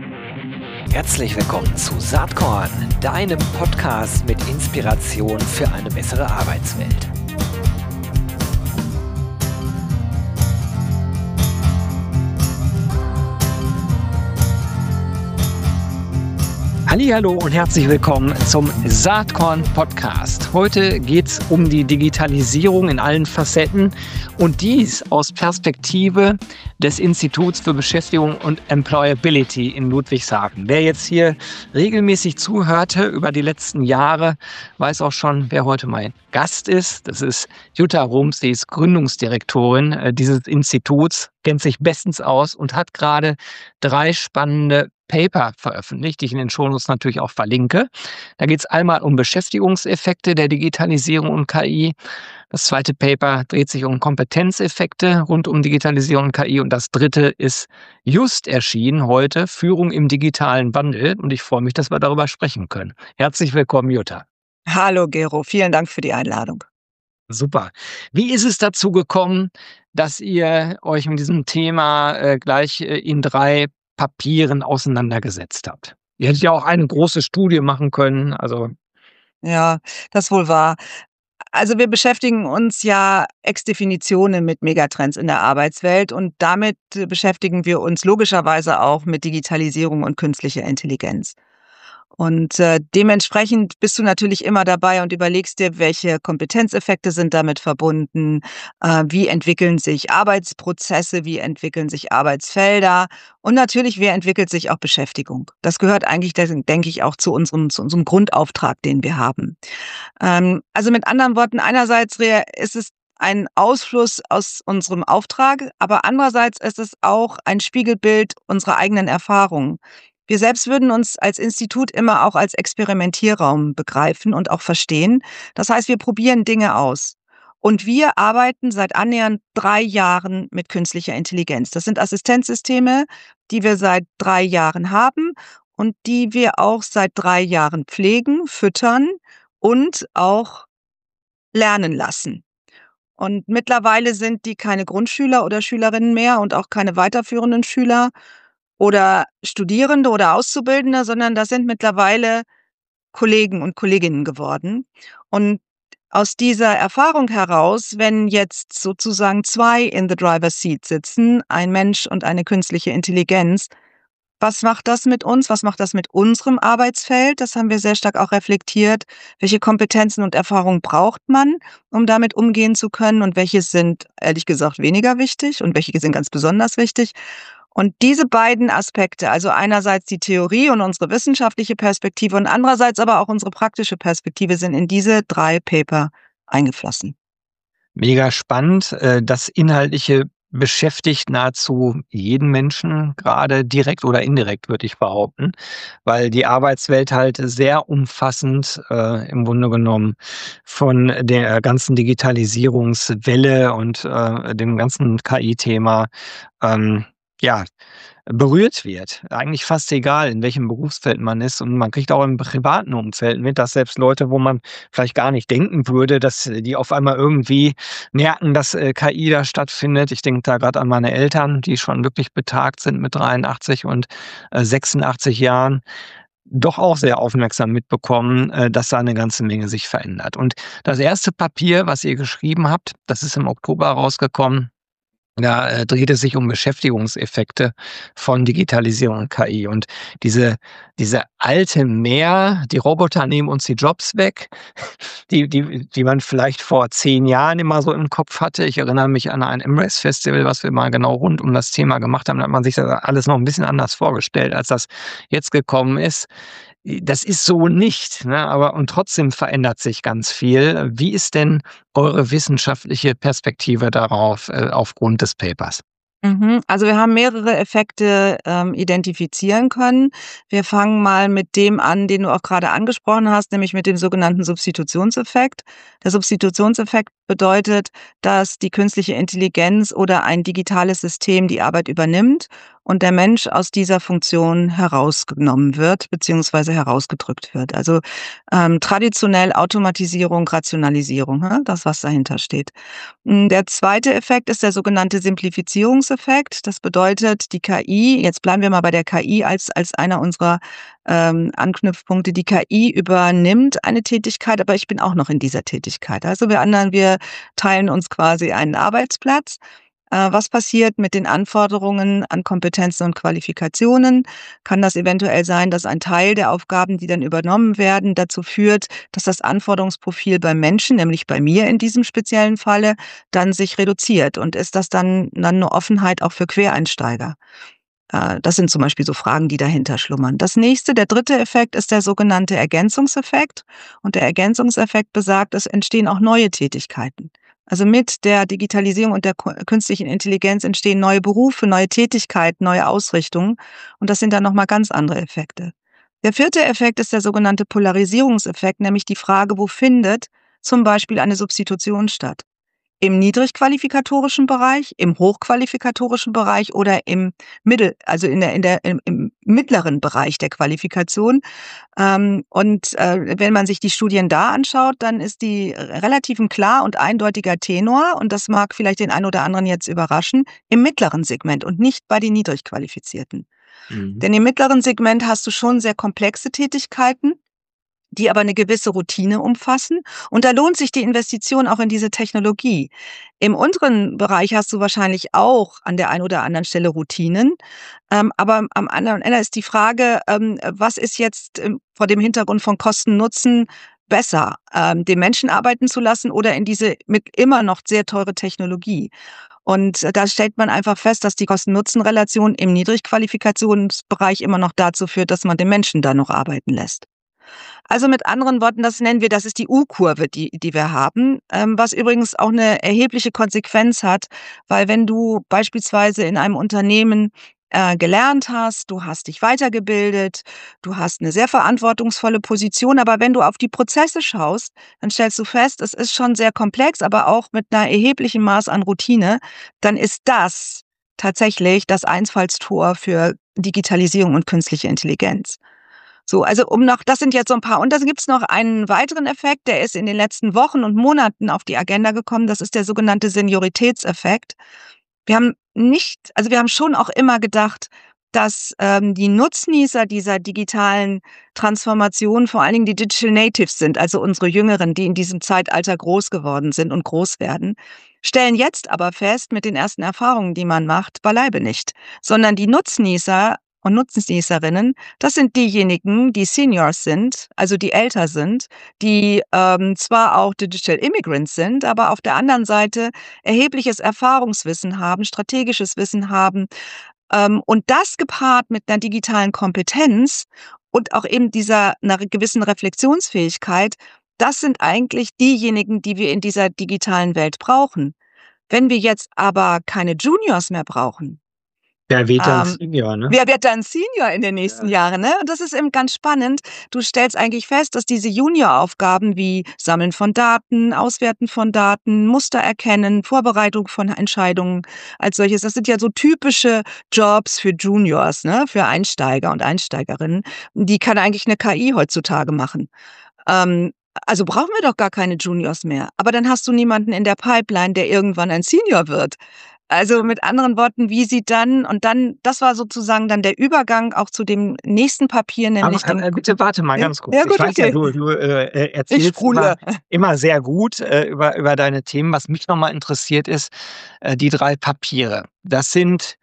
Herzlich willkommen zu Saatkorn, deinem Podcast mit Inspiration für eine bessere Arbeitswelt. Hallihallo und herzlich willkommen zum Saatkorn Podcast. Heute geht es um die Digitalisierung in allen Facetten und dies aus Perspektive des Instituts für Beschäftigung und Employability in Ludwigshafen. Wer jetzt hier regelmäßig zuhörte über die letzten Jahre, weiß auch schon, wer heute mein Gast ist. Das ist Jutta Rums, sie ist Gründungsdirektorin dieses Instituts, kennt sich bestens aus und hat gerade 3 spannende Paper veröffentlicht, die ich in den Shownotes natürlich auch verlinke. Da geht es einmal um Beschäftigungseffekte der Digitalisierung und KI. Das zweite Paper dreht sich um Kompetenzeffekte rund um Digitalisierung und KI. Und das dritte ist just erschienen heute, Führung im digitalen Wandel. Und ich freue mich, dass wir darüber sprechen können. Herzlich willkommen, Jutta. Hallo, Gero. Vielen Dank für die Einladung. Super. Wie ist es dazu gekommen, dass ihr euch mit diesem Thema gleich in 3 Papieren auseinandergesetzt habt? Ihr hättet ja auch eine große Studie machen können, also. Ja, das wohl wahr. Also wir beschäftigen uns ja ex definitionem mit Megatrends in der Arbeitswelt und damit beschäftigen wir uns logischerweise auch mit Digitalisierung und künstlicher Intelligenz. Und dementsprechend bist du natürlich immer dabei und überlegst dir, welche Kompetenzeffekte sind damit verbunden, wie entwickeln sich Arbeitsprozesse, wie entwickeln sich Arbeitsfelder und natürlich, wie entwickelt sich auch Beschäftigung. Das gehört eigentlich, denke ich, auch zu unserem Grundauftrag, den wir haben. Also mit anderen Worten, einerseits ist es ein Ausfluss aus unserem Auftrag, aber andererseits ist es auch ein Spiegelbild unserer eigenen Erfahrungen. Wir selbst würden uns als Institut immer auch als Experimentierraum begreifen und auch verstehen. Das heißt, wir probieren Dinge aus. Und wir arbeiten seit annähernd 3 Jahren mit künstlicher Intelligenz. Das sind Assistenzsysteme, die wir seit 3 Jahren haben und die wir auch seit 3 Jahren pflegen, füttern und auch lernen lassen. Und mittlerweile sind die keine Grundschüler oder Schülerinnen mehr und auch keine weiterführenden Schüler oder Studierende oder Auszubildende, sondern das sind mittlerweile Kollegen und Kolleginnen geworden. Und aus dieser Erfahrung heraus, wenn jetzt sozusagen 2 in the driver's seat sitzen, ein Mensch und eine künstliche Intelligenz, was macht das mit uns? Was macht das mit unserem Arbeitsfeld? Das haben wir sehr stark auch reflektiert. Welche Kompetenzen und Erfahrungen braucht man, um damit umgehen zu können? Und welche sind, ehrlich gesagt, weniger wichtig und welche sind ganz besonders wichtig? Und diese beiden Aspekte, also einerseits die Theorie und unsere wissenschaftliche Perspektive und andererseits aber auch unsere praktische Perspektive, sind in diese 3 Paper eingeflossen. Mega spannend. Das Inhaltliche beschäftigt nahezu jeden Menschen, gerade direkt oder indirekt, würde ich behaupten, weil die Arbeitswelt halt sehr umfassend im Grunde genommen von der ganzen Digitalisierungswelle und dem ganzen KI-Thema ja, berührt wird. Eigentlich fast egal, in welchem Berufsfeld man ist. Und man kriegt auch im privaten Umfeld mit, dass selbst Leute, wo man vielleicht gar nicht denken würde, dass die auf einmal irgendwie merken, dass KI da stattfindet. Ich denke da gerade an meine Eltern, die schon wirklich betagt sind mit 83 und 86 Jahren. Doch auch sehr aufmerksam mitbekommen, dass da eine ganze Menge sich verändert. Und das erste Papier, was ihr geschrieben habt, das ist im Oktober rausgekommen. Da dreht es sich um Beschäftigungseffekte von Digitalisierung und KI. Und diese alte Mehr, die Roboter nehmen uns die Jobs weg, die man vielleicht vor 10 Jahren immer so im Kopf hatte. Ich erinnere mich an ein Embrace-Festival, was wir mal genau rund um das Thema gemacht haben. Da hat man sich das alles noch ein bisschen anders vorgestellt, als das jetzt gekommen ist. Das ist so nicht, ne? Aber und trotzdem verändert sich ganz viel. Wie ist denn eure wissenschaftliche Perspektive darauf, aufgrund des Papers? Also wir haben mehrere Effekte identifizieren können. Wir fangen mal mit dem an, den du auch gerade angesprochen hast, nämlich mit dem sogenannten Substitutionseffekt. Der Substitutionseffekt bedeutet, dass die künstliche Intelligenz oder ein digitales System die Arbeit übernimmt und der Mensch aus dieser Funktion herausgenommen wird beziehungsweise herausgedrückt wird. Also traditionell Automatisierung, Rationalisierung, ne? Das, was dahinter steht. Der zweite Effekt ist der sogenannte Simplifizierungseffekt. Das bedeutet, die KI, jetzt bleiben wir mal bei der KI als einer unserer Anknüpfpunkte, die KI übernimmt eine Tätigkeit, aber ich bin auch noch in dieser Tätigkeit. Also wir teilen uns quasi einen Arbeitsplatz. Was passiert mit den Anforderungen an Kompetenzen und Qualifikationen? Kann das eventuell sein, dass ein Teil der Aufgaben, die dann übernommen werden, dazu führt, dass das Anforderungsprofil beim Menschen, nämlich bei mir in diesem speziellen Falle, dann sich reduziert? Und ist das dann eine Offenheit auch für Quereinsteiger? Das sind zum Beispiel so Fragen, die dahinter schlummern. Der dritte Effekt ist der sogenannte Ergänzungseffekt. Und der Ergänzungseffekt besagt, es entstehen auch neue Tätigkeiten. Also mit der Digitalisierung und der künstlichen Intelligenz entstehen neue Berufe, neue Tätigkeiten, neue Ausrichtungen. Und das sind dann nochmal ganz andere Effekte. Der vierte Effekt ist der sogenannte Polarisierungseffekt, nämlich die Frage, wo findet zum Beispiel eine Substitution statt? Im niedrigqualifikatorischen Bereich, im hochqualifikatorischen Bereich oder im also im mittleren Bereich der Qualifikation. Wenn man sich die Studien da anschaut, dann ist die relativ ein klar und eindeutiger Tenor, und das mag vielleicht den einen oder anderen jetzt überraschen, im mittleren Segment und nicht bei den Niedrigqualifizierten. Mhm. Denn im mittleren Segment hast du schon sehr komplexe Tätigkeiten, die aber eine gewisse Routine umfassen. Und da lohnt sich die Investition auch in diese Technologie. Im unteren Bereich hast du wahrscheinlich auch an der einen oder anderen Stelle Routinen. Aber am anderen Ende ist die Frage, was ist jetzt vor dem Hintergrund von Kosten-Nutzen besser, den Menschen arbeiten zu lassen oder in diese mit immer noch sehr teure Technologie? Und da stellt man einfach fest, dass die Kosten-Nutzen-Relation im Niedrigqualifikationsbereich immer noch dazu führt, dass man den Menschen da noch arbeiten lässt. Also mit anderen Worten, das ist die U-Kurve, die wir haben, was übrigens auch eine erhebliche Konsequenz hat, weil wenn du beispielsweise in einem Unternehmen gelernt hast, du hast dich weitergebildet, du hast eine sehr verantwortungsvolle Position, aber wenn du auf die Prozesse schaust, dann stellst du fest, es ist schon sehr komplex, aber auch mit einer erheblichen Maß an Routine, dann ist das tatsächlich das Einfallstor für Digitalisierung und künstliche Intelligenz. So, also das sind jetzt so ein paar. Und dann gibt's noch einen weiteren Effekt, der ist in den letzten Wochen und Monaten auf die Agenda gekommen. Das ist der sogenannte Senioritätseffekt. Wir haben schon auch immer gedacht, dass die Nutznießer dieser digitalen Transformation vor allen Dingen die Digital Natives sind, also unsere Jüngeren, die in diesem Zeitalter groß geworden sind und groß werden, stellen jetzt aber fest, mit den ersten Erfahrungen, die man macht, beileibe nicht, sondern die Nutznießer und Nutznießerinnen, das sind diejenigen, die Seniors sind, also die älter sind, die zwar auch Digital Immigrants sind, aber auf der anderen Seite erhebliches Erfahrungswissen haben, strategisches Wissen haben. Und das gepaart mit einer digitalen Kompetenz und auch eben einer gewissen Reflexionsfähigkeit, das sind eigentlich diejenigen, die wir in dieser digitalen Welt brauchen. Wenn wir jetzt aber keine Juniors mehr brauchen, Wer wird dann ähm, Senior, ne? wer wird dann Senior in den nächsten Jahren, ne? Und das ist eben ganz spannend. Du stellst eigentlich fest, dass diese Junioraufgaben wie Sammeln von Daten, Auswerten von Daten, Muster erkennen, Vorbereitung von Entscheidungen als solches, das sind ja so typische Jobs für Juniors, ne? Für Einsteiger und Einsteigerinnen. Die kann eigentlich eine KI heutzutage machen. Also brauchen wir doch gar keine Juniors mehr. Aber dann hast du niemanden in der Pipeline, der irgendwann ein Senior wird. Also mit anderen Worten, das war sozusagen dann der Übergang auch zu dem nächsten Papier, Aber nämlich bitte warte mal ja, ganz kurz. ja Ich gut, weiß ja, okay. du Ich erzählst sprudle. immer sehr gut über deine Themen. Was mich nochmal interessiert ist, die 3 Papiere. Das sind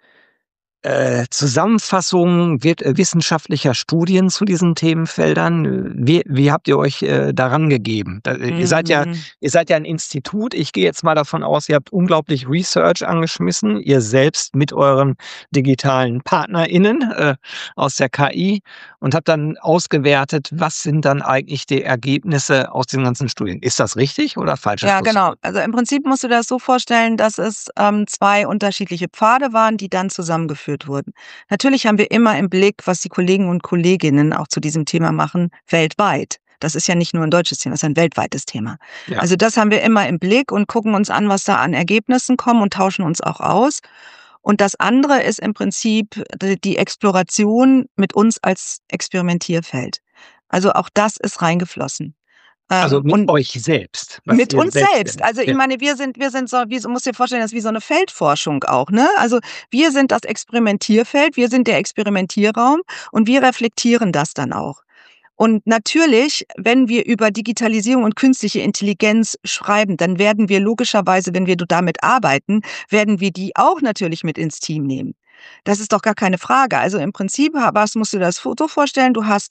Zusammenfassungen wissenschaftlicher Studien zu diesen Themenfeldern. Wie habt ihr euch daran gegeben? Mhm. Ihr seid ja ein Institut. Ich gehe jetzt mal davon aus, ihr habt unglaublich Research angeschmissen, ihr selbst mit euren digitalen PartnerInnen aus der KI, und habt dann ausgewertet, was sind dann eigentlich die Ergebnisse aus den ganzen Studien. Ist das richtig oder falsche Ja, Schluss? genau. Also im Prinzip musst du dir das so vorstellen, dass es 2 unterschiedliche Pfade waren, die dann zusammengeführt wurden. Natürlich haben wir immer im Blick, was die Kollegen und Kolleginnen auch zu diesem Thema machen, weltweit. Das ist ja nicht nur ein deutsches Thema, das ist ein weltweites Thema. Ja. Also das haben wir immer im Blick und gucken uns an, was da an Ergebnissen kommen und tauschen uns auch aus. Und das andere ist im Prinzip die Exploration mit uns als Experimentierfeld. Also auch das ist reingeflossen. Also mit Und euch selbst, was mit ihr uns selbst selbst. findet. Also, ich Ja. meine, wir sind so wie so musst dir vorstellen, das ist wie so 'ne Feldforschung auch, ne? Also, wir sind das Experimentierfeld, wir sind der Experimentierraum und wir reflektieren das dann auch. Und natürlich, wenn wir über Digitalisierung und künstliche Intelligenz schreiben, dann werden wir logischerweise, wenn wir damit arbeiten, werden wir die auch natürlich mit ins Team nehmen. Das ist doch gar keine Frage. Also, im Prinzip was musst du dir das Foto vorstellen, du hast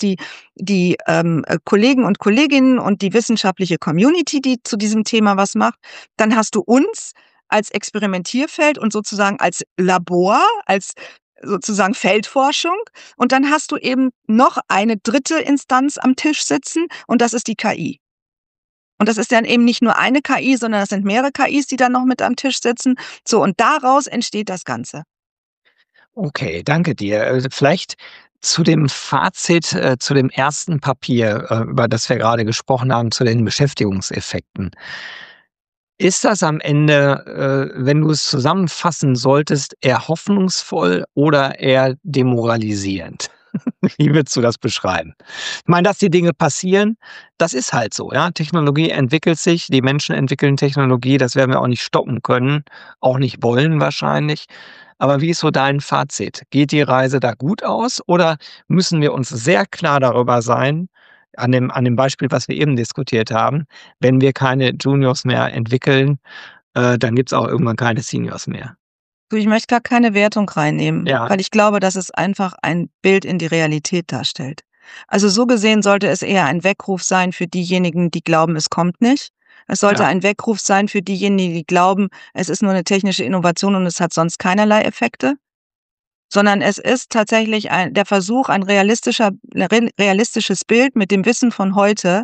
die Kollegen und Kolleginnen und die wissenschaftliche Community, die zu diesem Thema was macht. Dann hast du uns als Experimentierfeld und sozusagen als Labor, als sozusagen Feldforschung. Und dann hast du eben noch eine dritte Instanz am Tisch sitzen und das ist die KI. Und das ist dann eben nicht nur eine KI, sondern das sind mehrere KIs, die dann noch mit am Tisch sitzen. So, und daraus entsteht das Ganze. Okay, danke dir. Vielleicht zu dem Fazit, zu dem ersten Papier, über das wir gerade gesprochen haben, zu den Beschäftigungseffekten. Ist das am Ende, wenn du es zusammenfassen solltest, eher hoffnungsvoll oder eher demoralisierend? Wie würdest du das beschreiben? Ich meine, dass die Dinge passieren, das ist halt so, ja. Technologie entwickelt sich, die Menschen entwickeln Technologie, das werden wir auch nicht stoppen können, auch nicht wollen wahrscheinlich. Aber wie ist so dein Fazit? Geht die Reise da gut aus oder müssen wir uns sehr klar darüber sein, an dem Beispiel, was wir eben diskutiert haben, wenn wir keine Juniors mehr entwickeln, dann gibt's auch irgendwann keine Seniors mehr. Du, ich möchte gar keine Wertung reinnehmen, Ja, weil ich glaube, dass es einfach ein Bild in die Realität darstellt. Also, so gesehen sollte es eher ein Weckruf sein für diejenigen, die glauben, es kommt nicht. Es sollte ja. ein Weckruf sein für diejenigen, die glauben, es ist nur eine technische Innovation und es hat sonst keinerlei Effekte, sondern es ist tatsächlich der Versuch, ein realistisches Bild mit dem Wissen von heute,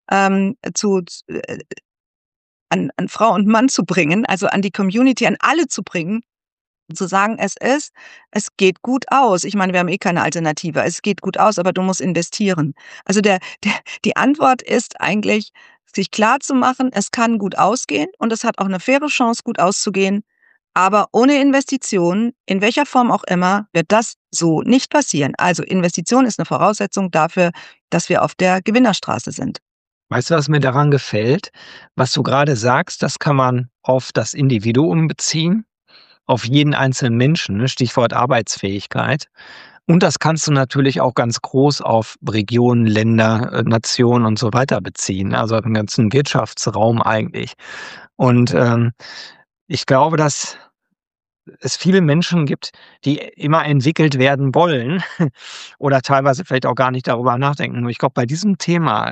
an Frau und Mann zu bringen, also an die Community, an alle zu bringen, zu sagen, es geht gut aus. Ich meine, wir haben eh keine Alternative. Es geht gut aus, aber du musst investieren. Also die Antwort ist eigentlich, sich klarzumachen, es kann gut ausgehen und es hat auch eine faire Chance, gut auszugehen. Aber ohne Investitionen, in welcher Form auch immer, wird das so nicht passieren. Also Investition ist eine Voraussetzung dafür, dass wir auf der Gewinnerstraße sind. Weißt du, was mir daran gefällt? Was du gerade sagst, das kann man auf das Individuum beziehen, auf jeden einzelnen Menschen, ne? Stichwort Arbeitsfähigkeit. Und das kannst du natürlich auch ganz groß auf Regionen, Länder, Nationen und so weiter beziehen, also den ganzen Wirtschaftsraum eigentlich. Und, ich glaube, dass es viele Menschen gibt, die immer entwickelt werden wollen oder teilweise vielleicht auch gar nicht darüber nachdenken. Nur ich glaube, bei diesem Thema,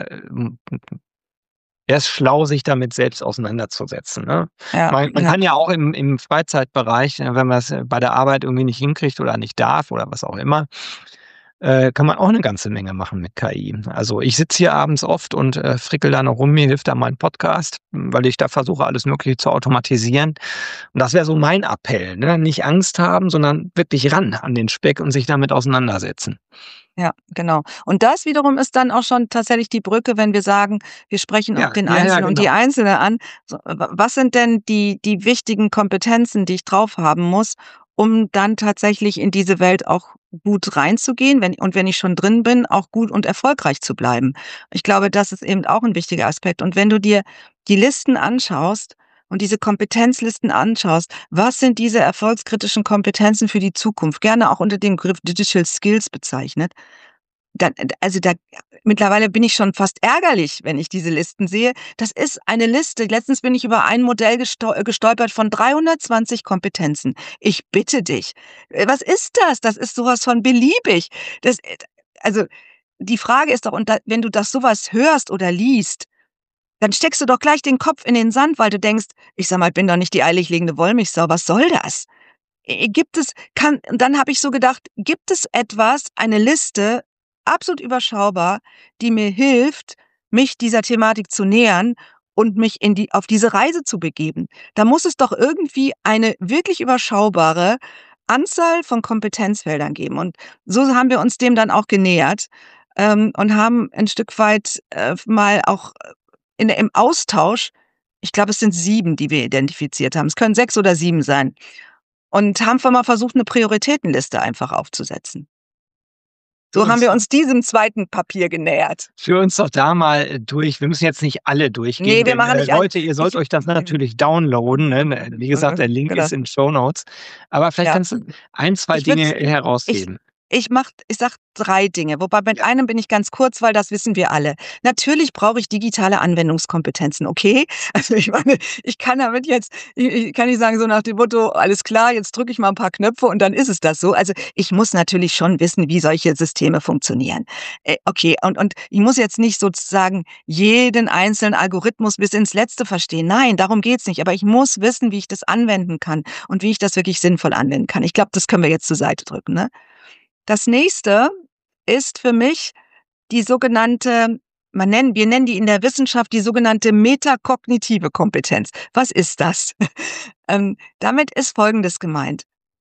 wär's schlau, sich damit selbst auseinanderzusetzen, ne? Ja, Man ja. kann ja auch im Freizeitbereich, wenn man's, bei der Arbeit irgendwie nicht hinkriegt oder nicht darf oder was auch immer, kann man auch 'ne ganze Menge machen mit KI. Also, ich sitze hier abends oft und, frickel da noch rum, mir hilft da mein Podcast, weil ich da versuche, alles Mögliche zu automatisieren. Und das wäre so mein Appell, ne? Nicht Angst haben, sondern wirklich ran an den Speck und sich damit auseinandersetzen. Ja, genau. Und das wiederum ist dann auch schon tatsächlich die Brücke, wenn wir sagen, wir sprechen auch Ja, den ja, ja, Einzelnen und die genau. Einzelne an. So, was sind denn die wichtigen Kompetenzen, die ich drauf haben muss, um dann tatsächlich in diese Welt auch gut reinzugehen, wenn ich schon drin bin, auch gut und erfolgreich zu bleiben? Ich glaube, das ist eben auch ein wichtiger Aspekt. Und wenn du dir die Listen anschaust und diese Kompetenzlisten anschaust, was sind diese erfolgskritischen Kompetenzen für die Zukunft? Gerne auch unter dem Begriff Digital Skills bezeichnet. Da mittlerweile bin ich schon fast ärgerlich, wenn ich diese Listen sehe. Das ist eine Liste. Letztens bin ich über ein Modell gestolpert von 320 Kompetenzen. Ich bitte dich. Was ist das? Das ist sowas von beliebig. Das also, die Frage ist doch, und da wenn du das sowas hörst oder liest, dann steckst du doch gleich den Kopf in den Sand, weil du denkst: „Ich sage mal, bin doch nicht die eierlegende Wollmilchsau. Was soll das?“ Gibt es kann und dann habe ich so gedacht, gibt es etwas, eine Liste, absolut überschaubar, die mir hilft, mich dieser Thematik zu nähern und mich auf diese Reise zu begeben? Da muss es doch irgendwie eine wirklich überschaubare Anzahl von Kompetenzfeldern geben. Und so haben wir uns dem dann auch genähert, und haben ein Stück weit, mal auch im Austausch, ich glaube, es sind 7, die wir identifiziert haben. Es können 6 oder 7 sein. und haben wir mal versucht, eine Prioritätenliste einfach aufzusetzen. Für So haben uns wir uns diesem zweiten Papier genähert. Führ uns doch da mal durch. Wir müssen jetzt nicht alle durchgehen, Ne, wir denn, machen nicht ein Leute, ihr sollt ich euch das natürlich downloaden, ne? Wie gesagt, der Link genau, ist in Shownotes. Aber vielleicht ja. kannst du ein, 2 Ich würde Dinge ich herausheben. ich sage 3 Dinge, wobei mit Ja. einem bin ich ganz kurz, weil das wissen wir alle. Natürlich brauche ich digitale Anwendungskompetenzen, okay? Also, ich meine, ich kann damit jetzt ich kann nicht sagen so nach dem Motto: „Alles klar, jetzt drücke ich mal 'n paar Knöpfe und dann ist es das so.“ Also, ich muss natürlich schon wissen, wie solche Systeme funktionieren. Okay, und ich muss jetzt nicht sozusagen jeden einzelnen Algorithmus bis ins Letzte verstehen. Nein, darum geht's nicht. Aber ich muss wissen, wie ich das anwenden kann und wie ich das wirklich sinnvoll anwenden kann. Ich glaube, das können wir jetzt zur Seite drücken, ne? Das Nächste ist für mich die sogenannte wir nennen die in der Wissenschaft die sogenannte metakognitive Kompetenz. Was ist das? Damit ist Folgendes gemeint.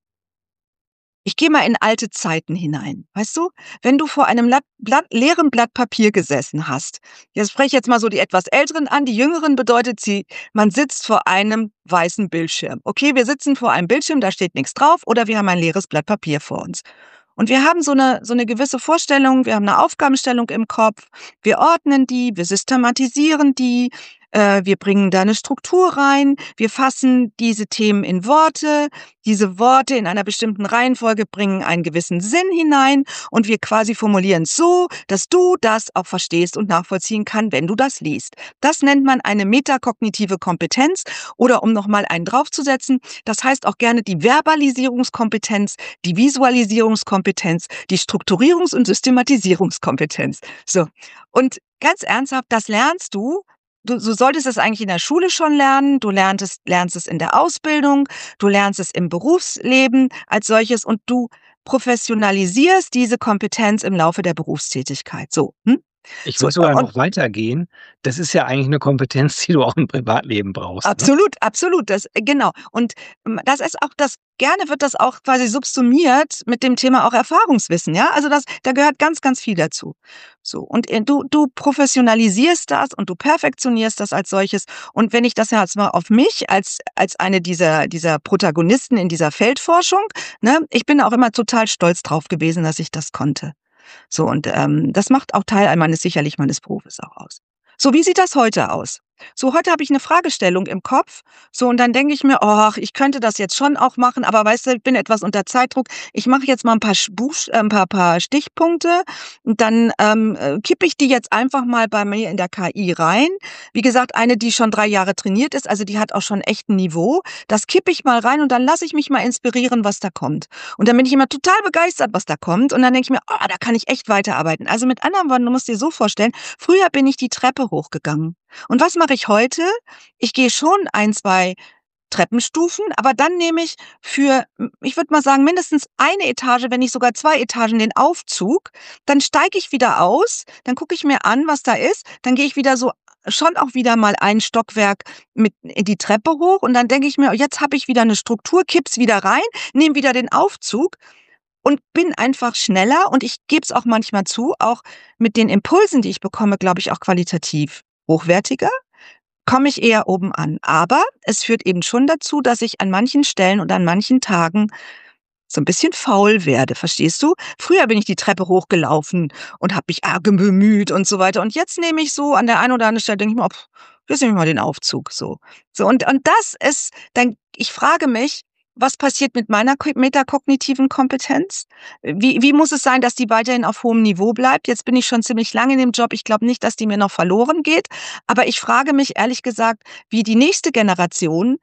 Ich gehe mal in alte Zeiten hinein. Weißt du, wenn du vor einem leeren Blatt Papier gesessen hast, jetzt spreche ich jetzt mal so die etwas Älteren an, die Jüngeren bedeutet man sitzt vor einem weißen Bildschirm. Okay, wir sitzen vor einem Bildschirm, da steht nichts drauf oder wir haben ein leeres Blatt Papier vor uns. Und wir haben so eine gewisse Vorstellung, wir haben eine Aufgabenstellung im Kopf, wir ordnen die, wir systematisieren die, wir bringen da eine Struktur rein, wir fassen diese Themen in Worte, diese Worte in einer bestimmten Reihenfolge bringen einen gewissen Sinn hinein und wir quasi formulieren es so, dass du das auch verstehst und nachvollziehen kann, wenn du das liest. Das nennt man eine metakognitive Kompetenz oder um noch mal einen draufzusetzen, das heißt auch gerne die Verbalisierungskompetenz, die Visualisierungskompetenz, die Strukturierungs- und Systematisierungskompetenz. So. Und ganz ernsthaft, das lernst du. Du solltest es eigentlich in der Schule schon lernen. Du lernst es in der Ausbildung. Du lernst es im Berufsleben als solches und du professionalisierst diese Kompetenz im Laufe der Berufstätigkeit. So, hm? Ich So, würde sogar und noch weitergehen. Das ist ja eigentlich 'ne Kompetenz, die du auch im Privatleben brauchst, ne? absolut, absolut, das genau. Und, das ist auch das gerne wird das auch quasi subsumiert mit dem Thema auch Erfahrungswissen, ja? Also, da gehört ganz, ganz viel dazu. So, und, du professionalisierst das und du perfektionierst das als solches. Und wenn ich das jetzt mal auf mich als eine dieser Protagonisten in dieser Feldforschung, ne, ich bin auch immer total stolz drauf gewesen, dass ich das konnte. So und, das macht auch Teil meines Berufes auch aus. So, wie sieht das heute aus? So, heute habe ich 'ne Fragestellung im Kopf, so und dann denke ich mir: „Och, ich könnte das jetzt schon auch machen, aber weißt du, ich bin etwas unter Zeitdruck. Ich mache jetzt mal 'n paar paar Stichpunkte und dann, kippe ich die jetzt einfach mal bei mir in der KI rein.“ Wie gesagt, eine, die schon 3 Jahre trainiert ist, also die hat auch schon echt 'n Niveau. Das kippe ich mal rein und dann lasse ich mich mal inspirieren, was da kommt. Und dann bin ich immer total begeistert, was da kommt. Und dann denke ich mir: „Oh, da kann ich echt weiterarbeiten.“ Also, mit anderen Worten, du musst dir so vorstellen, früher bin ich die Treppe hochgegangen. Und was mache ich heute? Ich gehe schon ein, 2 Treppenstufen, aber dann nehme ich für, ich würde mal sagen, mindestens eine Etage, wenn nicht sogar 2 Etagen den Aufzug. Dann steige ich wieder aus, dann gucke ich mir an, was da ist. Dann gehe ich wieder so schon auch wieder mal ein Stockwerk mit die Treppe hoch und dann denke ich mir: „Jetzt habe ich wieder 'ne Struktur“, kipp's wieder rein, nehme wieder den Aufzug und bin einfach schneller und ich gebe es auch manchmal zu, auch mit den Impulsen, die ich bekomme, glaube ich, auch qualitativ hochwertiger, komme ich eher oben an. Aber es führt eben schon dazu, dass ich an manchen Stellen und an manchen Tagen so 'n bisschen faul werde, verstehst du? Früher bin ich die Treppe hochgelaufen und habe mich bemüht und so weiter. Und jetzt nehme ich so an der einen oder anderen Stelle denke ich mir: „Oh, jetzt nehme ich mal den Aufzug“, so. So und das ist dann ich frage mich, was passiert mit meiner metakognitiven Kompetenz? Wie muss es sein, dass die weiterhin auf hohem Niveau bleibt? Jetzt bin ich schon ziemlich lange in dem Job. Ich glaube nicht, dass die mir noch verloren geht. Aber ich frage mich ehrlich gesagt, wie die nächste Generation,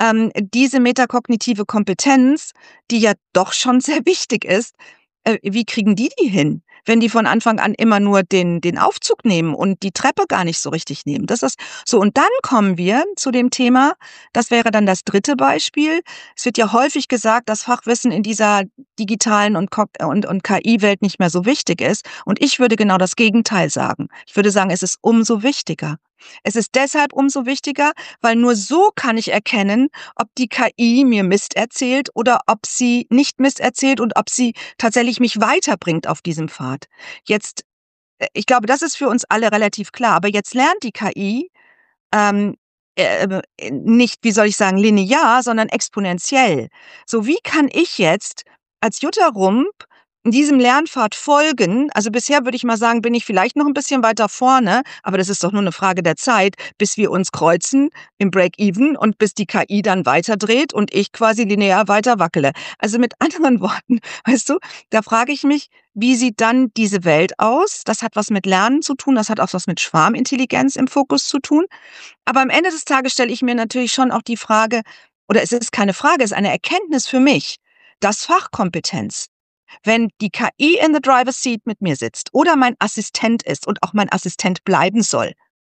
diese metakognitive Kompetenz, die ja doch schon sehr wichtig ist, wie kriegen die hin, wenn die von Anfang an immer nur den Aufzug nehmen und die Treppe gar nicht so richtig nehmen? Das ist so und dann kommen wir zu dem Thema, das wäre dann das dritte Beispiel. Es wird ja häufig gesagt, dass Fachwissen in dieser digitalen und KI-Welt nicht mehr so wichtig ist. Und ich würde genau das Gegenteil sagen. Ich würde sagen, es ist umso wichtiger. Es ist deshalb umso wichtiger, weil nur so kann ich erkennen, ob die KI mir Mist erzählt oder ob sie nicht Mist erzählt und ob sie tatsächlich mich weiterbringt auf diesem Pfad. Jetzt, ich glaube, das ist für uns alle relativ klar, aber jetzt lernt die KI, ähm, nicht, wie soll ich sagen, linear, sondern exponentiell. So, wie kann ich jetzt als Jutta Rump diesem Lernpfad folgen? Also bisher würde ich mal sagen, bin ich vielleicht noch ein bisschen weiter vorne, aber das ist doch nur eine Frage der Zeit, bis wir uns kreuzen im Break-Even und bis die KI dann weiterdreht und ich quasi linear weiter wackele. Also mit anderen Worten, weißt du, da frage ich mich, wie sieht dann diese Welt aus? Das hat was mit Lernen zu tun, das hat auch was mit Schwarmintelligenz im Fokus zu tun. Aber am Ende des Tages stelle ich mir natürlich schon auch die Frage, oder es ist keine Frage, es ist eine Erkenntnis für mich, dass Fachkompetenz, wenn die KI in the driver's seat mit mir sitzt oder mein Assistent ist und auch mein Assistent bleiben soll,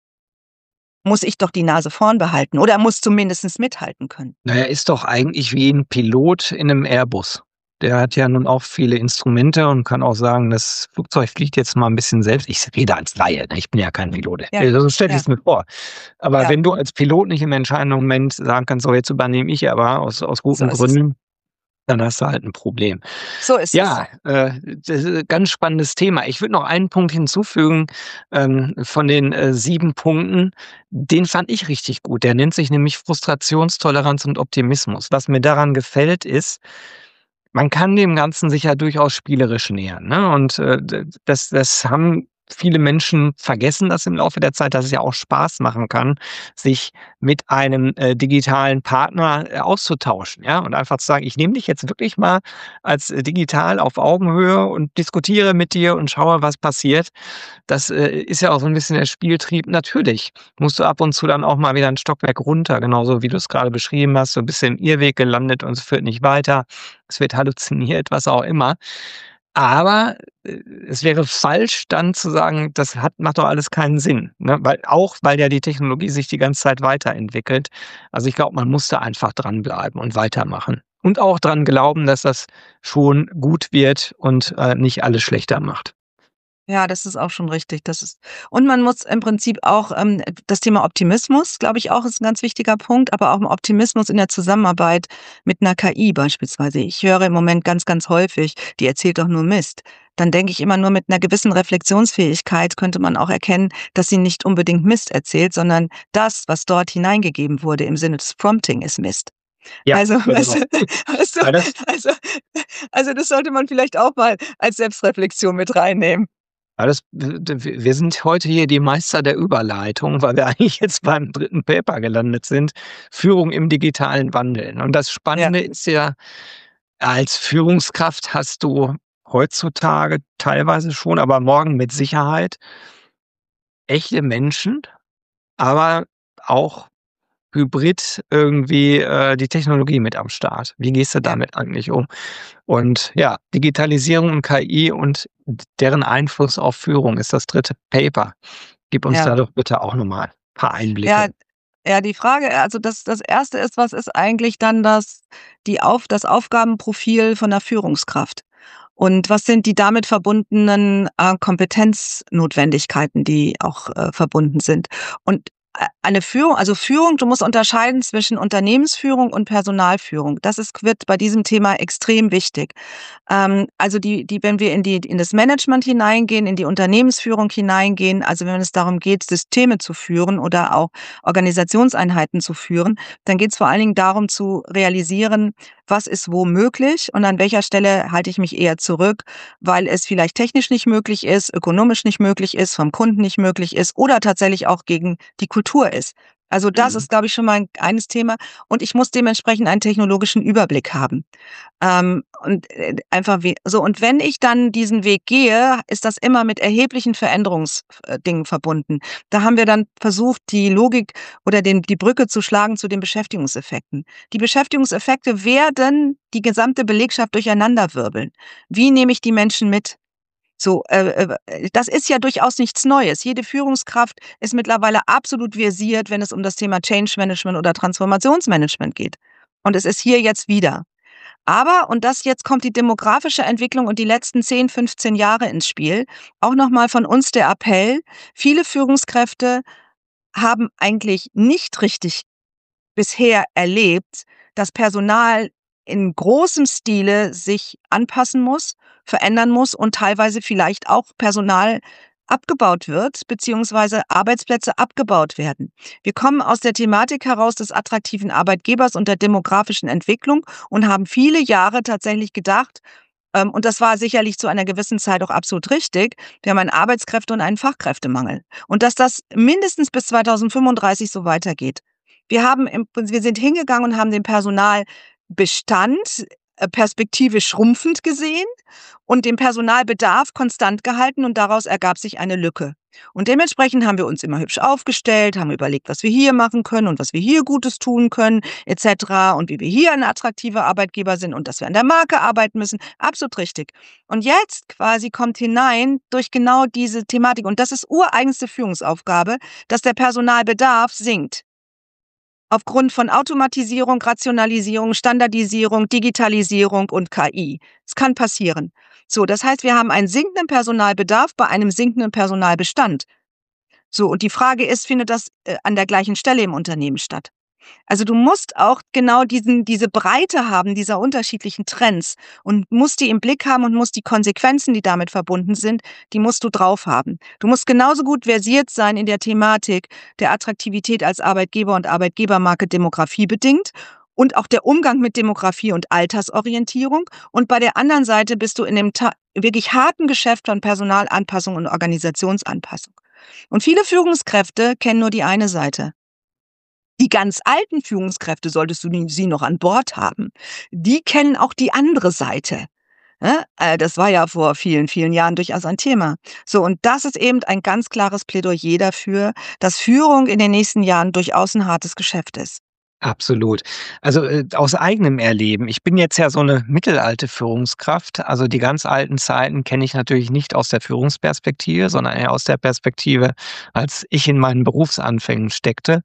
muss ich doch die Nase vorn behalten oder muss zumindest mithalten können. Na ja, ist doch eigentlich wie 'n Pilot in 'nem Airbus. Der hat ja nun auch viele Instrumente und kann auch sagen: „Das Flugzeug fliegt jetzt mal 'n bisschen selbst." Ich rede als Laie, ne? Ich bin ja kein Pilot. Ja, So stelle ja, ich's mir vor. Aber ja, wenn du als Pilot nicht im entscheidenden Moment sagen kannst: „So, jetzt übernehme ich aber aus so guten ist es. Gründen", dann hast du halt 'n Problem. So ist es. Ja, das ist 'n ganz spannendes Thema. Ich würde noch einen Punkt hinzufügen, von den, 7 Punkten. Den fand ich richtig gut. Der nennt sich nämlich Frustrationstoleranz und Optimismus. Was mir daran gefällt, ist, man kann dem Ganzen sich ja durchaus spielerisch nähern, ne? Und, d das haben viele Menschen vergessen das im Laufe der Zeit, dass es ja auch Spaß machen kann, sich mit einem, digitalen Partner, auszutauschen, ja? Und einfach zu sagen: „Ich nehme dich jetzt wirklich mal als, digital auf Augenhöhe und diskutiere mit dir und schaue, was passiert." Das, ist ja auch so ein bisschen der Spieltrieb. Natürlich musst du ab und zu dann auch mal wieder 'n Stockwerk runter, genauso wie du es gerade beschrieben hast. So ein bisschen im Irrweg gelandet und es führt nicht weiter. Es wird halluziniert, was auch immer. Aber, es wäre falsch, dann zu sagen, das macht doch alles keinen Sinn, ne? Weil ja die Technologie sich die ganze Zeit weiterentwickelt. Also, ich glaube, man muss da einfach dranbleiben und weitermachen. Und auch dran glauben, dass das schon gut wird und, nicht alles schlechter macht. Ja, das ist auch schon richtig. Das ist und man muss im Prinzip auch, das Thema Optimismus, glaube ich auch, ist 'n ganz wichtiger Punkt, aber auch 'n Optimismus in der Zusammenarbeit mit 'ner KI beispielsweise. Ich höre im Moment ganz, ganz häufig: „Die erzählt doch nur Mist." Dann denke ich immer, nur mit 'ner gewissen Reflexionsfähigkeit könnte man auch erkennen, dass sie nicht unbedingt Mist erzählt, sondern das, was dort hineingegeben wurde im Sinne des Prompting, ist Mist. Ja, Also, weißt genau. du weißt du, Ja, das also das sollte man vielleicht auch mal als Selbstreflexion mit reinnehmen. Ja, das wir sind heute hier die Meister der Überleitung, weil wir eigentlich jetzt beim dritten Paper gelandet sind. Führung im digitalen Wandel. Und das Ja. Spannende ist ja, als Führungskraft hast du heutzutage teilweise schon, aber morgen mit Sicherheit echte Menschen, aber auch hybrid irgendwie, die Technologie mit am Start. Wie gehst du Ja, damit eigentlich um? Und ja, Digitalisierung und KI und deren Einfluss auf Führung ist das dritte Paper. Gib uns ja. da doch bitte auch noch mal ein paar Ja, Einblicke. ja, die Frage also das Erste ist, was ist eigentlich dann das Aufgabenprofil von der Führungskraft? Und was sind die damit verbundenen, Kompetenznotwendigkeiten, die auch, verbunden sind? Und, eine Führung, du musst unterscheiden zwischen Unternehmensführung und Personalführung. Wird bei diesem Thema extrem wichtig. Also wenn wir in das Management hineingehen, in die Unternehmensführung hineingehen, also wenn es darum geht, Systeme zu führen oder auch Organisationseinheiten zu führen, dann geht es vor allen Dingen darum zu realisieren, was ist wo möglich und an welcher Stelle halte ich mich eher zurück, weil es vielleicht technisch nicht möglich ist, ökonomisch nicht möglich ist, vom Kunden nicht möglich ist oder tatsächlich auch gegen die Kultur ist. Also das Mhm. ist, glaube ich, schon mal eines Thema und ich muss dementsprechend einen technologischen Überblick haben. Einfach wie so und wenn ich dann diesen Weg gehe, ist das immer mit erheblichen Dingen verbunden. Da haben wir dann versucht, die Logik oder die Brücke zu schlagen zu den Beschäftigungseffekten. Die Beschäftigungseffekte werden die gesamte Belegschaft durcheinanderwirbeln. Wie nehme ich die Menschen mit? So, das ist ja durchaus nichts Neues. Jede Führungskraft ist mittlerweile absolut versiert, wenn es um das Thema Change Management oder Transformationsmanagement geht. Und es ist hier jetzt wieder. Aber und das jetzt kommt die demografische Entwicklung und die letzten 10, 15 Jahre ins Spiel. Auch noch mal von uns der Appell: Viele Führungskräfte haben eigentlich nicht richtig bisher erlebt, dass Personal in großem Stile sich anpassen muss, verändern muss und teilweise vielleicht auch Personal abgebaut wird, beziehungsweise Arbeitsplätze abgebaut werden. Wir kommen aus der Thematik heraus des attraktiven Arbeitgebers und der demografischen Entwicklung und haben viele Jahre tatsächlich gedacht, und das war sicherlich zu einer gewissen Zeit auch absolut richtig, wir haben einen Arbeitskräfte- und einen Fachkräftemangel. Und dass das mindestens bis 2035 so weitergeht. Wir sind hingegangen und haben den Personalbestand perspektivisch schrumpfend gesehen und den Personalbedarf konstant gehalten und daraus ergab sich eine Lücke. Und dementsprechend haben wir uns immer hübsch aufgestellt, haben überlegt, was wir hier machen können und was wir hier Gutes tun können, etc. und wie wir hier ein attraktiver Arbeitgeber sind und dass wir an der Marke arbeiten müssen. Absolut richtig. Und jetzt quasi kommt hinein durch genau diese Thematik und das ist ureigenste Führungsaufgabe, dass der Personalbedarf sinkt. Aufgrund von Automatisierung, Rationalisierung, Standardisierung, Digitalisierung und KI. Es kann passieren. So, das heißt, wir haben einen sinkenden Personalbedarf bei einem sinkenden Personalbestand. So, und die Frage ist, findet das an der gleichen Stelle im Unternehmen statt? Also du musst auch genau diese Breite haben, dieser unterschiedlichen Trends und musst die im Blick haben und musst die Konsequenzen, die damit verbunden sind, die musst du drauf haben. Du musst genauso gut versiert sein in der Thematik der Attraktivität als Arbeitgeber und Arbeitgebermarke demografiebedingt und auch der Umgang mit Demografie und Altersorientierung. Und bei der anderen Seite bist du in dem wirklich harten Geschäft von Personalanpassung und Organisationsanpassung. Und viele Führungskräfte kennen nur die eine Seite. Die ganz alten Führungskräfte, solltest du sie noch an Bord haben, die kennen auch die andere Seite. Das war ja vor vielen, vielen Jahren durchaus ein Thema. So, und das ist eben ein ganz klares Plädoyer dafür, dass Führung in den nächsten Jahren durchaus ein hartes Geschäft ist. Absolut. Also, aus eigenem Erleben. Ich bin jetzt ja so eine mittelalte Führungskraft. Also, die ganz alten Zeiten kenne ich natürlich nicht aus der Führungsperspektive, sondern eher aus der Perspektive, als ich in meinen Berufsanfängen steckte.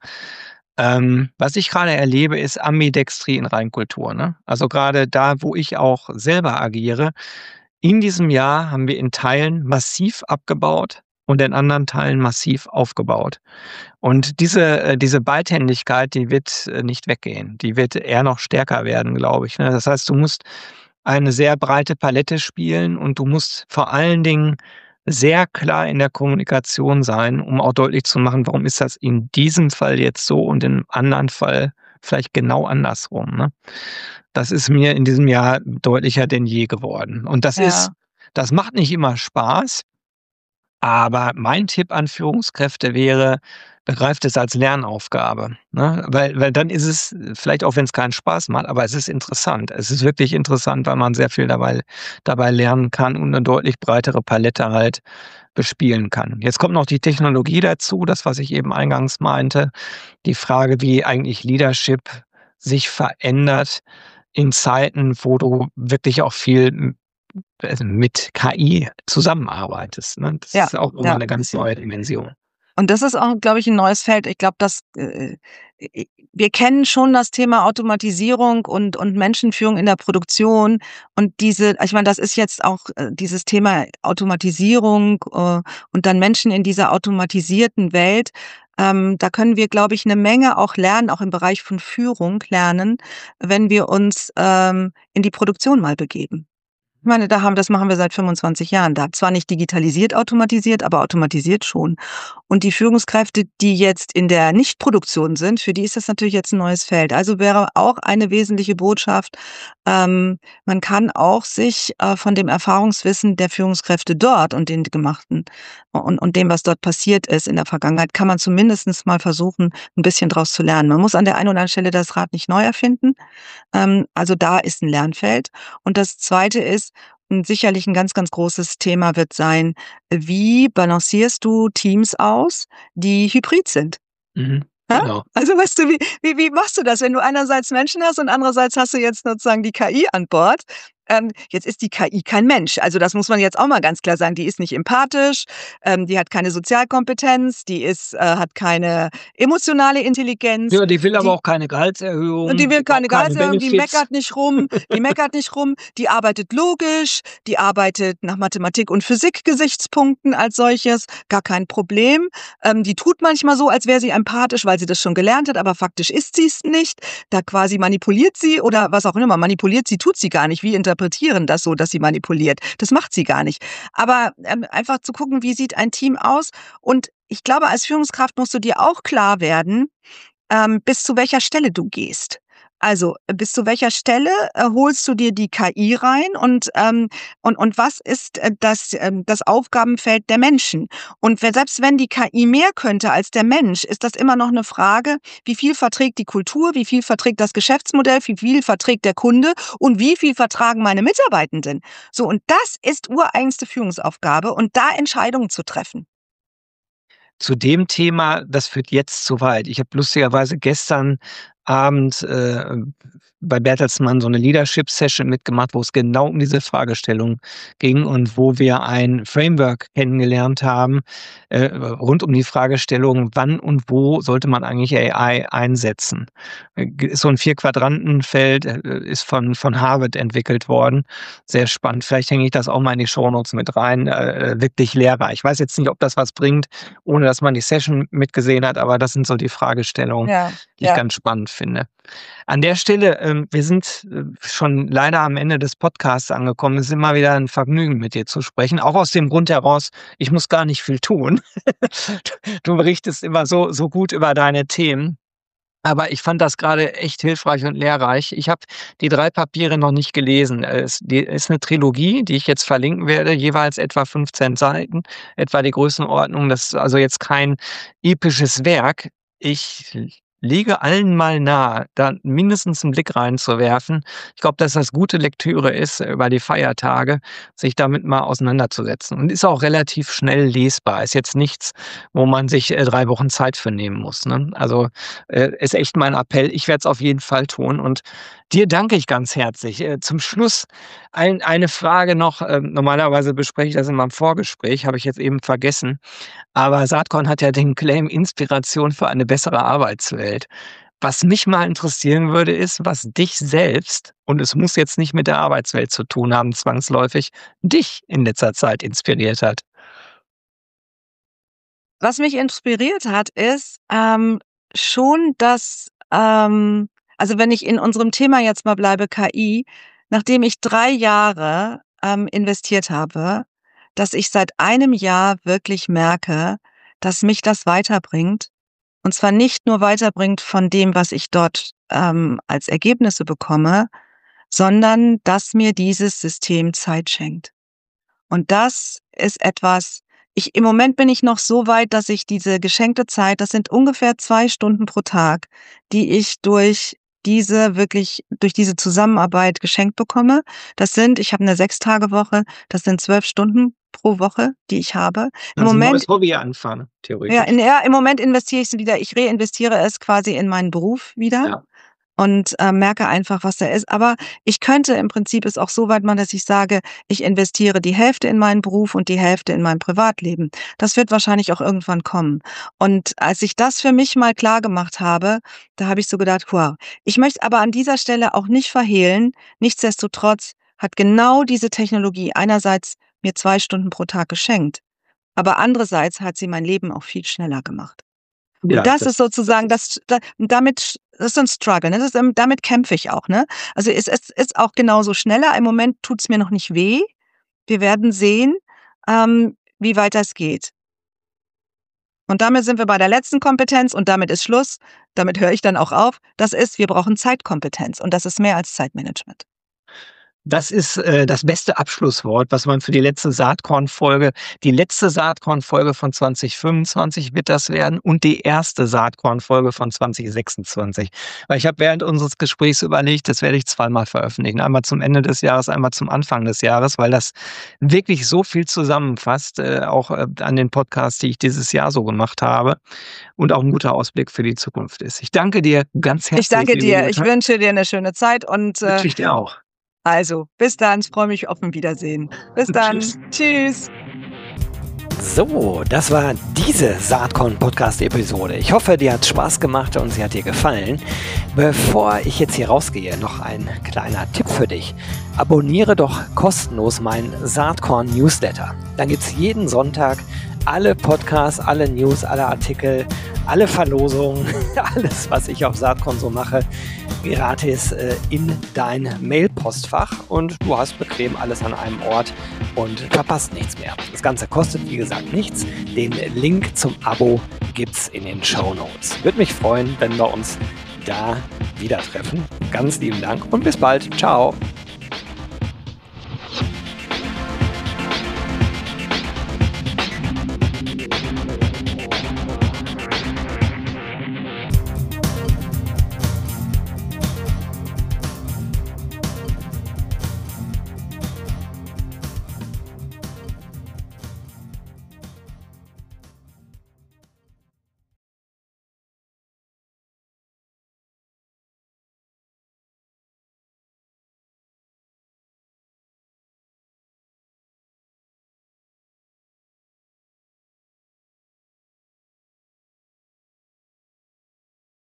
Was ich gerade erlebe, ist Ambidextrie in Reinkultur, ne? Also, gerade da, wo ich auch selber agiere. In diesem Jahr haben wir in Teilen massiv abgebaut und in anderen Teilen massiv aufgebaut. Und diese Beidhändigkeit, die wird, nicht weggehen. Die wird eher noch stärker werden, glaube ich, ne? Das heißt, du musst eine sehr breite Palette spielen und du musst vor allen Dingen sehr klar in der Kommunikation sein, um auch deutlich zu machen, warum ist das in diesem Fall jetzt so und im anderen Fall vielleicht genau andersrum, ne? Das ist mir in diesem Jahr deutlicher denn je geworden. Und Ja. das macht nicht immer Spaß, aber mein Tipp an Führungskräfte wäre, begreift es als Lernaufgabe, ne? Weil dann ist es vielleicht auch, wenn es keinen Spaß macht, aber es ist interessant. Es ist wirklich interessant, weil man sehr viel dabei lernen kann und eine deutlich breitere Palette halt bespielen kann. Jetzt kommt noch die Technologie dazu, das, was ich eben eingangs meinte. Die Frage, wie eigentlich Leadership sich verändert in Zeiten, wo du wirklich auch viel mit KI zusammenarbeitest, ne? Das Ja, ist auch immer ja. 'ne ganz neue Dimension. Und das ist auch, glaube ich, ein neues Feld. Ich glaube, wir kennen schon das Thema Automatisierung und Menschenführung in der Produktion und ich meine, das ist jetzt auch, dieses Thema Automatisierung, und dann Menschen in dieser automatisierten Welt. Da können wir, glaube ich, eine Menge auch lernen, auch im Bereich von Führung lernen, wenn wir uns, in die Produktion mal begeben. Ich meine, das machen wir seit 25 Jahren da. Zwar nicht digitalisiert automatisiert, aber automatisiert schon. Und die Führungskräfte, die jetzt in der Nichtproduktion sind, für die ist das natürlich jetzt ein neues Feld. Also wäre auch eine wesentliche Botschaft, man kann auch sich, von dem Erfahrungswissen der Führungskräfte dort und den Gemachten und dem, was dort passiert ist in der Vergangenheit, kann man zumindest mal versuchen, ein bisschen draus zu lernen. Man muss an der einen oder anderen Stelle das Rad nicht neu erfinden. Also da ist ein Lernfeld. Und das Zweite ist, sicherlich ein ganz, ganz großes Thema wird sein, wie balancierst du Teams aus, die hybrid sind? Mhm, Ja? genau. Also, weißt du, wie machst du das, wenn du einerseits Menschen hast und andererseits hast du jetzt sozusagen die KI an Bord? Jetzt ist die KI kein Mensch. Also, das muss man jetzt auch mal ganz klar sagen. Die ist nicht empathisch, die hat keine Sozialkompetenz, hat keine emotionale Intelligenz, Ja, die will aber die auch keine und die Gehaltserhöhung, will die braucht keine keine Gehaltserhöhung, Benefits. die meckert nicht rum, die arbeitet logisch, die arbeitet nach Mathematik und Physik-Gesichtspunkten als solches, gar kein Problem. Die tut manchmal so, als wäre sie empathisch, weil sie das schon gelernt hat, aber faktisch ist sie's nicht. Da quasi manipuliert sie oder was auch immer, manipuliert sie, tut sie gar nicht. Wie interpretiert interpretieren das so, dass sie manipuliert. Das macht sie gar nicht. Aber einfach zu gucken, wie sieht ein Team aus? Und ich glaube, als Führungskraft musst du dir auch klar werden, bis zu welcher Stelle du gehst. Also, bis zu welcher Stelle holst du dir die KI rein und was ist das Aufgabenfeld der Menschen? Und selbst wenn die KI mehr könnte als der Mensch, ist das immer noch eine Frage, wie viel verträgt die Kultur, wie viel verträgt das Geschäftsmodell, wie viel verträgt der Kunde und wie viel vertragen meine Mitarbeitenden? So, und das ist ureigenste Führungsaufgabe und da Entscheidungen zu treffen. Zu dem Thema, das führt jetzt zu weit. Ich habe lustigerweise gestern Abend, bei Bertelsmann so 'ne Leadership-Session mitgemacht, wo es genau um diese Fragestellung ging und wo wir ein Framework kennengelernt haben, rund um die Fragestellung: „Wann und wo sollte man eigentlich AI einsetzen?“ Ist so 'n Vier-Quadranten-Feld, ist von Harvard entwickelt worden. Sehr spannend. Vielleicht hänge ich das auch mal in die Shownotes mit rein. Wirklich lehrreich. Ich weiß jetzt nicht, ob das was bringt, ohne dass man die Session mitgesehen hat, aber das sind so die Fragestellungen, Ja, die ich ja. ganz spannend finde. An der Stelle, wir sind, schon leider am Ende des Podcasts angekommen. Es ist immer wieder 'n Vergnügen, mit dir zu sprechen, auch aus dem Grund heraus, ich muss gar nicht viel tun. Du berichtest immer so gut über deine Themen. Aber ich fand das grade echt hilfreich und lehrreich. Ich habe die 3 Papiere noch nicht gelesen. Es ist 'ne Trilogie, die ich jetzt verlinken werde, jeweils etwa 15 Seiten, etwa die Größenordnung. Das ist also jetzt kein episches Werk. Ich lege allen mal nahe, da mindestens 'n Blick reinzuwerfen. Ich glaube, dass das gute Lektüre ist über die Feiertage, sich damit mal auseinanderzusetzen und ist auch relativ schnell lesbar. Ist jetzt nichts, wo man sich, 3 Wochen Zeit für nehmen muss, ne? Also, ist echt mein Appell. Ich werde es auf jeden Fall tun und dir danke ich ganz herzlich. Zum Schluss eine Frage noch. Normalerweise bespreche ich das in meinem Vorgespräch, habe ich jetzt eben vergessen. Aber Saatkorn hat ja den Claim „Inspiration für eine bessere Arbeitswelt“. Was mich mal interessieren würde, ist, was dich selbst, und es muss jetzt nicht mit der Arbeitswelt zu tun haben zwangsläufig, dich in letzter Zeit inspiriert hat. Was mich inspiriert hat, ist, schon, dass, also, wenn ich in unserem Thema jetzt mal bleibe, KI, nachdem ich 3 Jahre, investiert habe, dass ich seit einem Jahr wirklich merke, dass mich das weiterbringt. Und zwar nicht nur weiterbringt von dem, was ich dort, als Ergebnisse bekomme, sondern dass mir dieses System Zeit schenkt. Und das ist etwas, im Moment bin ich noch so weit, dass ich diese geschenkte Zeit, das sind ungefähr 2 Stunden pro Tag, die ich durch diese Zusammenarbeit geschenkt bekomme. Ich habe 'ne 6-Tage-Woche, das sind 12 Stunden pro Woche, die ich habe. Im Also 'n neues Moment Hobby anfangen, ja, theoretisch. im Moment investiere ich's wieder, ich reinvestiere es quasi in meinen Beruf wieder Ja. und, merke einfach, was da ist. Aber ich könnte im Prinzip es auch so weit machen, dass ich sage, ich investiere die Hälfte in meinen Beruf und die Hälfte in mein Privatleben. Das wird wahrscheinlich auch irgendwann kommen. Und als ich das für mich mal klargemacht habe, da habe ich so gedacht: „Wow.“ Ich möchte aber an dieser Stelle auch nicht verhehlen, nichtsdestotrotz hat genau diese Technologie einerseits mir 2 Stunden pro Tag geschenkt, aber andererseits hat sie mein Leben auch viel schneller gemacht. Und Ja, das ist das sozusagen ist das ist so 'n Struggle, ne? Damit kämpfe ich auch, ne? Also, es ist auch genauso schneller. Im Moment tut's mir noch nicht weh. Wir werden sehen, wie weit das geht. Und damit sind wir bei der letzten Kompetenz und damit ist Schluss. Damit höre ich dann auch auf. Das ist, wir brauchen Zeitkompetenz und das ist mehr als Zeitmanagement. Das ist, das beste Abschlusswort, was man für die letzte Saatkorn-Folge von 2025 wird das werden und die erste Saatkorn-Folge von 2026. Weil ich habe während unseres Gesprächs überlegt, das werde ich zweimal veröffentlichen. Einmal zum Ende des Jahres, einmal zum Anfang des Jahres, weil das wirklich so viel zusammenfasst, auch, an den Podcasts, die ich dieses Jahr so gemacht habe und auch 'n guter Ausblick für die Zukunft ist. Ich danke dir ganz Ich herzlich, danke liebe dir. Ich Jutta. wünsche dir 'ne schöne Zeit und, Wünsche ich dir auch. also, bis dann. Ich freue mich auf 'n Wiedersehen. Bis dann. Tschüss. Tschüss. So, das war diese Saatkorn-Podcast-Episode. Ich hoffe, dir hat Spaß gemacht und sie hat dir gefallen. Bevor ich jetzt hier rausgehe, noch ein kleiner Tipp für dich. Abonniere doch kostenlos meinen Saatkorn-Newsletter. Dann gibt es jeden Sonntag alle Podcasts, alle News, alle Artikel, alle Verlosungen, alles, was ich auf Saatkonsum mache, gratis in dein Mailpostfach und du hast bequem alles an einem Ort und verpasst nichts mehr. Das Ganze kostet, wie gesagt, nichts. Den Link zum Abo gibt's in den Shownotes. Würde mich freuen, wenn wir uns da wieder treffen. Ganz lieben Dank und bis bald. Ciao.